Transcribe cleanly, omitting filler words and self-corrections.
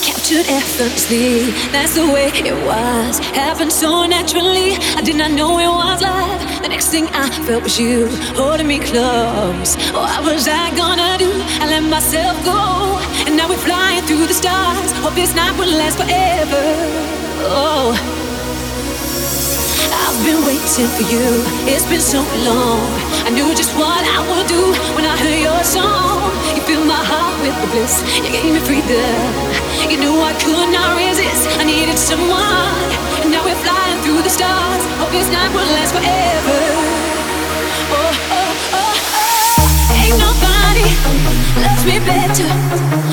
captured effortlessly. That's the way it was. Happened so naturally. I did not know it was love. The next thing I felt was you holding me close. What was I gonna do? I let myself go, and now we're flying through the stars. Hope this night will last forever. Oh, I've been waiting for you. It's been so long. I knew just what I would do when I heard your song. You filled my heart with the bliss. You gave me freedom. You knew I could not resist. I needed someone, and now we're flying through the stars. Hope this night will last forever. Oh, oh, oh, oh. Ain't nobody loves me better.